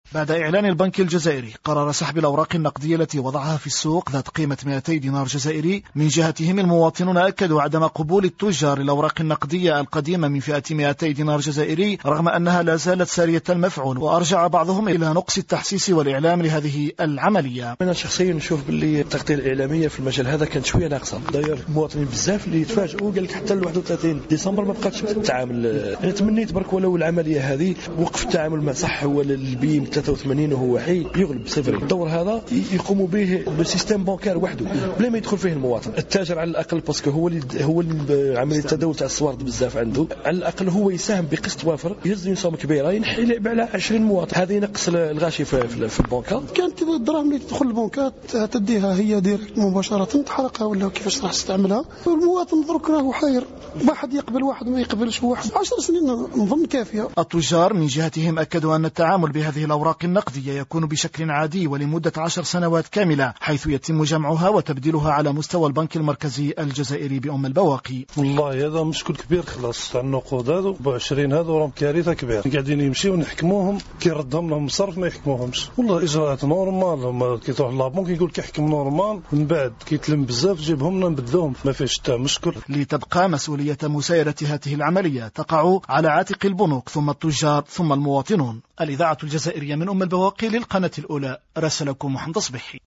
بعد إعلان البنك الجزائري قرار سحب الأوراق النقدية التي وضعها في السوق ذات قيمة 200 دينار جزائري، من جهتهم المواطنون أكدوا عدم قبول التجار الأوراق النقدية القديمة من فئة 200 دينار جزائري رغم أنها لا زالت سارية المفعول، وأرجع بعضهم إلى نقص التحسيس والإعلام لهذه العملية. أنا شخصيا نشوف باللي التغطية الإعلامية في المجال هذا كانت شوية ناقصة. داير المواطنين بزاف اللي يتفاجئوا قال لك حتى ل 31 ديسمبر ما بقاتش التعامل. أنا تمنيت برك ولو العملية هذه وقف التعامل مع صح هو البي 83 وهو حي يغلب صفر. الدور هذا يقوموا به السيستم بانكار وحده بلا ما يدخل فيه المواطن. التاجر على الأقل باسكو هو عملية التداول تاع الصوارد بزاف عنده، على الأقل هو يساهم بقسط وافر يهز نصاب كبيرة ينحي لعب على 20 مواطن. هذا ينقص الغاشي في البنكة. كانت الدراهم اللي تدخل البنكة تديها هي ديريكت مباشرة تحرقها ولا كيفاش راح تستعملها. المواطن درك راهو حاير، واحد يقبل واحد ما يقبلش واحد. 10 سنين نظن كافية. التجار من جهتهم أكدوا أن التعامل بهذه الأوراق النقدية يكون بشكل عادي ولمدة 10 سنوات كاملة، حيث يتم جمعها وتبديلها على مستوى البنك المركزي الجزائري بأم البواقي. والله هذا مشكل كبير خلاص تاع النقود هذو ب 20 هذو راهم كارثة كبيرة. قاعدين يمشيو ونحكموهم كي ردهم لهم الصرف ما يحكموهمش. والله إجراءات نورمال، كي تروح لابنك يقول لك احكم نورمال، من بعد كي تلم بزاف جيبهم لنا نبدلوهم، ما فيش حتى مشكل. لتبقى مسؤولية مسايرة هذه العملية تقع على عاتق البنوك ثم التجار ثم المواطنون. الإذاعة الجزائرية من أم البواقي للقناة الأولى، راسلكم محمد صبحي.